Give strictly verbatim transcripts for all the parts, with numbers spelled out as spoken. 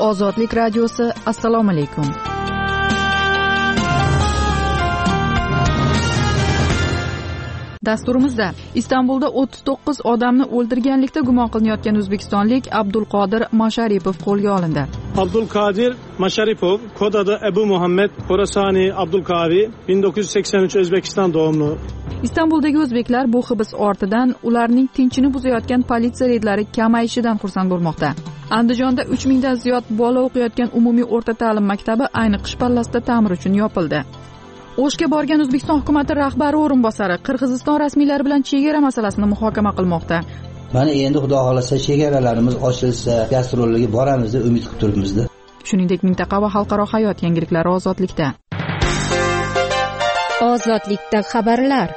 Ozodlik radiosi. Assalomu alaykum. Dasturimizda Istanbulda o'ttiz to'qqiz odamni o'ldirganlikda gumon qilinayotgan o'zbekistonlik Abdulqodir Masharipov qo'lga olindi. Abdulqodir Masharipov, kod adı Ebu Muhammed Horasani Abdulkavi, bin dokuz yüz seksen üç O'zbekiston doğumlu. Istanbuldagi o'zbeklar bu hibs ortidan ularning tinchini buzayotgan politsiya reydlari kamayishidan xursand bo'lmoqda. Andijonda uch mingdan ziyod bola o'qiyotgan umumiy o'rta ta'lim maktabi ayni qish pallasida ta'mir uchun yopildi. O'shga borgan O'zbekiston hukumati rahbari o'rinbosari Qirg'iziston rasmiylari bilan chegara masalasini muhokama qilmoqda. Mana endi xudo xolasa chegaralarimiz ochilsa, gastrollarga boramiz deb umid qilib turibmiz. Shuningdek, mintaqa va xalqaro hayot yangiliklari ozodlikda. Ozodlikda xabarlar.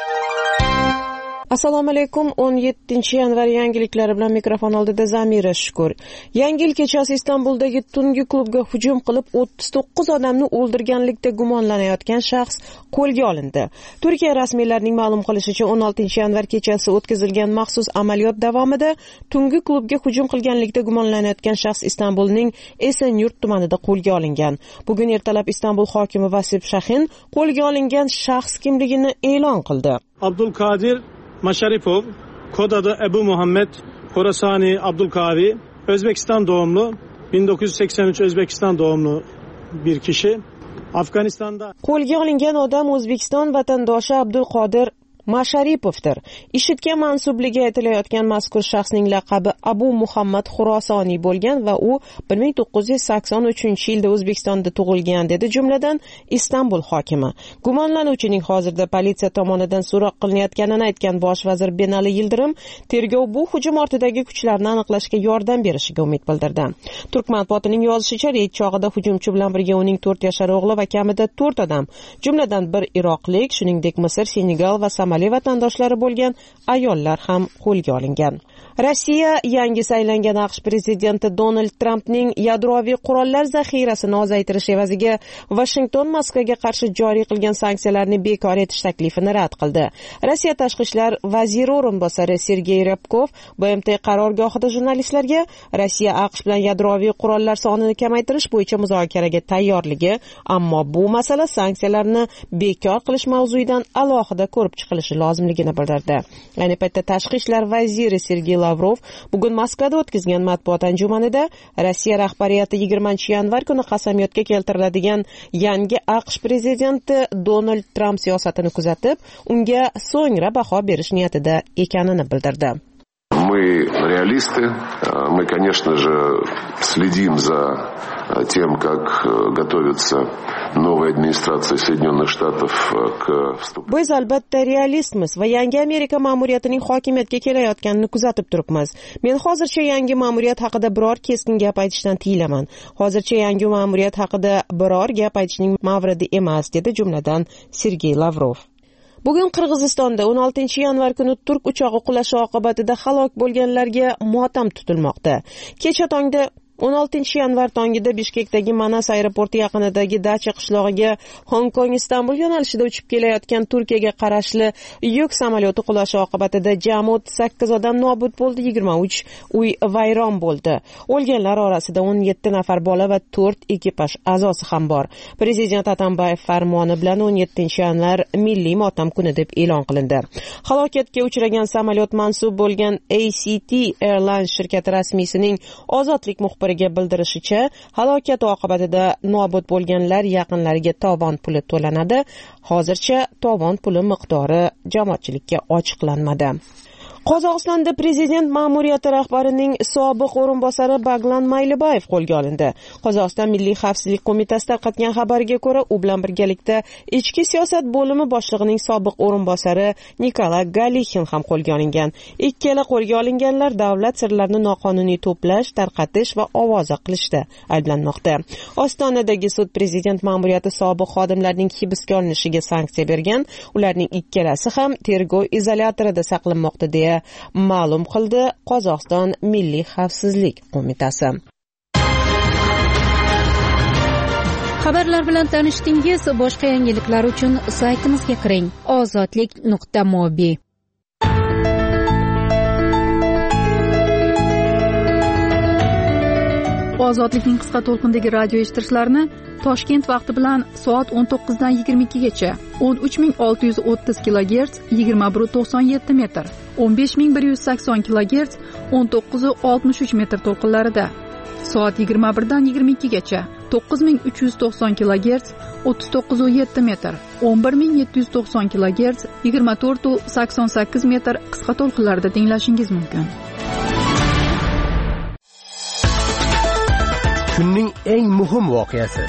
Assalomu alaykum. o'n yettinchi yanvar yangiliklari bilan mikrofon oldida Zamira Shukur. Yangi yil kechasi Istanbuldagi tungi klubga hujum qilib o'ttiz to'qqiz odamni o'ldirganlikda gumonlanayotgan shaxs qo'lga olindi. Turkiya rasmiylarining ma'lum qilishicha, o'n oltinchi yanvar kechasi o'tkazilgan maxsus amaliyot davomida tungi klubga hujum qilganlikda gumonlanayotgan shaxs Istanbulning Esenyurt tumanida qo'lga olingan. Bugun ertalab Istanbul hokimi Vasip Shahin qo'lga olingan shaxs kimligini e'lon qildi. Abdulqodir Masharipov, kod adı Ebu Muhammed Horasani Abdulkavi, Özbekistan doğumlu, bin dokuz yüz seksen üç Özbekiston doğumlu bir kişi. Afganistan'da qo'lga olingan odam O'zbekiston vatandoshi Abdulqodir Masharipovdir. IShIDga mansubligi aytilayotgan mazkur shaxsning laqabi Abu Muhammad Xurosoniy bo'lgan va u bir ming to'qqiz yuz sakson uchinchi yilda O'zbekistonda tug'ilgan, dedi jumladan Istanbul hokimi. Gumonlanuvchining hozirda politsiya tomonidan so'roq qilinayotganini aytgan bosh vazir Binali Yildirim, tergov bu hujum ortidagi kuchlarni aniqlashga yordam berishiga umid bildirdi. Turk matbuotining yozishicha, reyd chog'ida hujumchi bilan birga uning to'rt yashar o'g'li va kamida to'rt odam, jumladan bir iroqlik, shuningdek Misr, Senegal va Somali vatandoshlari bo'lgan ayollar ham qo'lga olingan. Rossiya yangi saylangan AQSh prezidenti Donald Trampning yadroviy qurollar zaxirasini ozaytirish evaziga Washington Moskvaga qarshi joriy qilgan sanksiyalarni bekor etish taklifini rad qildi. Rossiya tashqi ishlar vaziri o'rinbosari Sergey Ryabkov B M T qarorgohida jurnalistlarga Rossiya AQSh bilan yadroviy qurollar sonini kamaytirish bo'yicha muzokaraga tayyorligi, ammo bu masala sanksiyalarni bekor qilish mavzuidan alohida ko'rib chiqilishi lozimligini bildirdi. Ayni paytda tashqi ishlar vaziri Sergey Lavrov bugun Moskvada o'tkazgan matbuot anjumanida Rossiya rahbariyati yigirmanchi yanvar kuni qasamyodga keltiriladigan yangi AQSh prezidenti Donald Tramp siyosatini kuzatib, unga so'ngra baho berish niyatida ekanini bildirdi. Мы реалисты, мы, конечно же, следим за тем, как готовится новая администрация Соединенных Штатов к вступлению. Biz albatta realistmiz va yangi Amerika ma'muriyatining hokimiyatga kelayotganini kuzatib turibmiz. Men hozircha yangi ma'muriyat haqida biror keskin gap aytishdan tiyilaman. Hozircha yangi ma'muriyat haqida biror gap aytishning mavridi emas, dedi jumladan Sergey Lavrov. Bugun Qirg'izistonda o'n oltinchi yanvar kuni turk uchog'i qulashi oqibatida halok bo'lganlarga motam tutilmoqda. Kecha tongda o'n oltinchi yanvar tongida Bishkekdagi Manas aeroporti yaqinidagi Dacha qishlog'iga Hong Kong Istanbul yo'nalishida uchib kelayotgan Turkiyaga qarashli yuk samolyoti qulashi oqibatida jami o'ttiz sakkiz odam nobud bo'ldi, yigirma uch uy vayron bo'ldi. O'lganlar orasida o'n yetti nafar bola va to'rt ekipaj a'zosi ham bor. Prezident Atambayev farmoni bilan o'n yettinchi yanvar milliy motam kuni deb e'lon qilindi. Halokatga uchragan samolyot mansub bo'lgan A C T Airlines shirkati rasmiysining ozodlik muxbiri bildirishicha, halokat oqibatida nobud bo'lganlar yaqinlariga tovon puli to'lanadi. Hozircha tovon puli miqdori jamoatchilikka ochiqlanmadi. Qozog'istonda prezident ma'muriyati rahbarining sobiq o'rinbosari Baglan Maylibayev qo'lga olindi. Qozog'iston Milliy xavfsizlik qo'mitasi tarqatgan xabarga ko'ra, u bilan birgalikda ichki siyosat bo'limi boshlig'ining sobiq o'rinbosari Nikolay Galixin ham qo'lga olingan. Ikkala qo'lga olinganlar davlat sirlarini noqonuniy to'plash, tarqatish va ovoza qilishda ayblanmoqda. Ostonadagi sud prezident ma'muriyati sobiq xodimlarining hibsga olinishiga sanksiya bergan. Ularning ikkalasi ham tergov izolyatorida saqlanmoqda deya ma'lum qildi Qozog'iston Milliy xavfsizlik qo'mitasi. Xabarlar bilan tanishdingiz. Boshqa yangiliklar uchun saytimizga kiring: ozodlik nuqta mobi. ozodlikning qisqa to'lqindagi radio eshittirishlarini Toshkent vaqti bilan soat o'n to'qqizdan yigirma ikkigacha o'n uch ming olti yuz o'ttiz kilogerts yigirma bir to'qson yetti metr, o'n besh ming bir yuz sakson kilogerts o'n to'qqiz oltmish uch metr to'lqinlarida, soat yigirma birdan yigirma ikkigacha to'qqiz ming uch yuz to'qson kilogerts o'ttiz to'qqiz yetti metr, o'n bir ming yetti yuz to'qson kilogerts yigirma to'rt sakson sakkiz metr qisqa to'lqinlarda tinglashingiz mumkin. Kunning eng muhim voqeasi.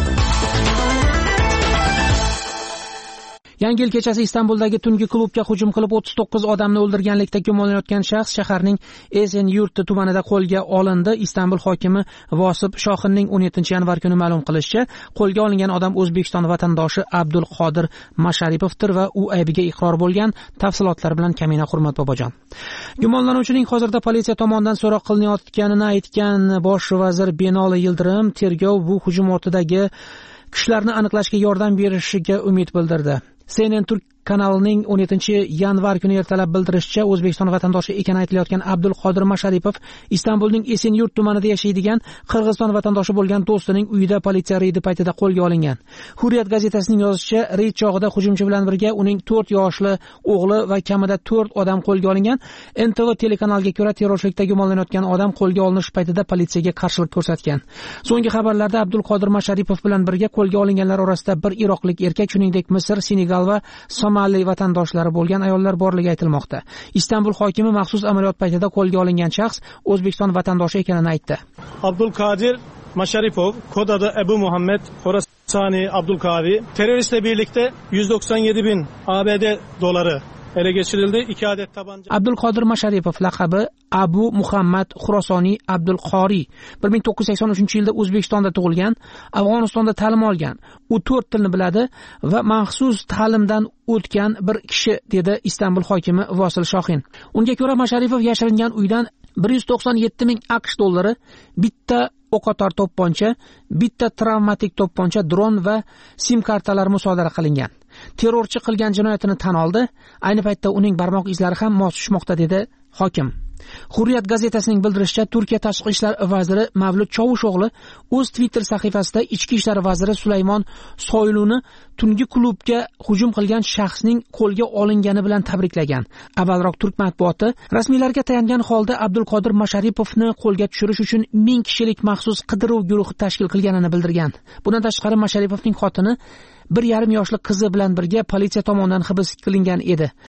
Yangi yil kechasi Istanbuldagi tungi klubga hujum qilib o'ttiz to'qqiz odamni o'ldirganlikda gumonlanayotgan shaxs shaharning Esenyurt tumanida qo'lga olindi. Istanbul hokimi Vosib Shoxinning o'n yettinchi yanvar kuni ma'lum qilishicha, qo'lga olingan odam O'zbekiston vatandoshi Abdulqodir Masharipovdir va u aybiga iqror bo'lgan. Tafsilotlar bilan Kamina Hurmat Bobojon. Gumonlanuvchining hozirda politsiya tomonidan so'roq qilinayotganini aytgan bosh vazir Benoli Yildirim tergov bu hujum ortidagi kishilarni aniqlashga yordam berishiga umid bildirdi. C N N Turk kanalining o'n yettinchi yanvar kuni ertalab bildirishicha, O'zbekiston vatandoshi ekani aytilayotgan Abdulqodir Masharipov Istanbulning Esenyurt tumanida yashaydigan Qirg'iziston vatandoshi bo'lgan do'stining uyida politsiya reydi paytida qo'lga olingan. Hurriyat gazetasining yozishicha, reyd chog'ida hujumchi bilan birga uning to'rt yoshli o'g'li va kamida to'rt odam qo'lga olingan. N T V telekanaliga ko'ra, terrorchilikda gumonlanayotgan odam qo'lga olinish paytida politsiyaga qarshilik ko'rsatgan. So'nggi xabarlarda Abdulqodir Masharipov bilan birga qo'lga olinganlar orasida bir iroqlik erkak, shuningdek Misr, Senegal va Somali vatandoshlari bo'lgan ayollar borligi aytilmoqda. Istanbul hokimi maxsus amaliyot paytida qo'lga olingan shaxs O'zbekiston vatandoshi ekanini aytdi. Abdulqadir Masharipov, kod adı Ebu Muhammed Horasani Abdulkavi, teröristle birlikte yüz doksan yedi bin A B D doları ele geçirildi. İki adet tabanca. Abdulqodir Masharipov laqabi Abu Muhammad Xurosoniy Abdulqori bir ming to'qqiz yuz sakson uchinchi yilda O'zbekistonda tug'ilgan, Afg'onistonda ta'lim olgan. U to'rt tilni biladi va maxsus ta'limdan o'tgan bir kishi, dedi Istanbul hokimi Vosil Shoxin. Unga ko'ra, Masharipov yashiringan uydan bir yuz to'qson yetti ming AQSh dollari, bitta o'qotar to'pponcha, bitta travmatik to'pponcha, dron va sim kartalar musodara qilingan. Terrorchi qilgan jinoyatini tan oldi. Ayni paytda uning barmoq izlari ham mos tushmoqda, dedi hokim. Hurriyat gazetasining bildirishicha, Turkiya tashqi ishlar vaziri Mavlud Chavusho'g'li o'z Twitter sahifasida ichki ishlar vaziri Sulaymon Soyluni tungi klubga hujum qilgan shaxsning qo'lga olingani bilan tabriklagan. Avvalroq turk matbuoti rasmiylarga tayangan holda Abdulqodir Masharipovni qo'lga tushirish uchun ming kishilik maxsus qidiruv guruhi tashkil qilganini bildirgan. Bundan tashqari, Masharipovning xotini bir yarim yoshli qizi bilan birga politsiya tomonidan hibs qilingan edi.